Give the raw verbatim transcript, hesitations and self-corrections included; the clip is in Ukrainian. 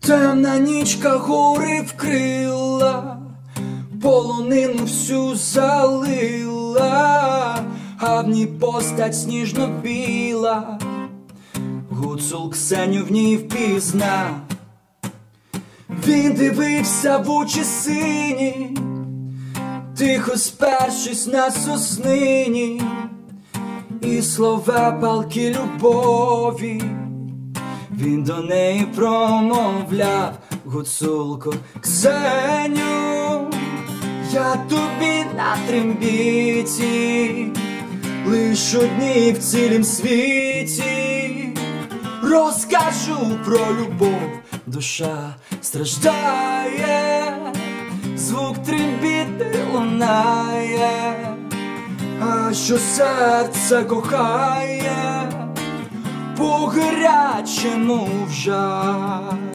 Темна нічка гори вкрила, полонину всю залила, а в ній постать сніжно-біла. Гуцул Ксеню в ній впізнав. Він дивився в очі сині, тихо спершись на соснині, і слова палки любові він до неї промовляв: гуцулко Ксеню, я тобі на трембіті, лиш одній в цілім світі розкажу про любов. Душа страждає, звук трембіти лунає, а що серце кохає, по гарячому вжар.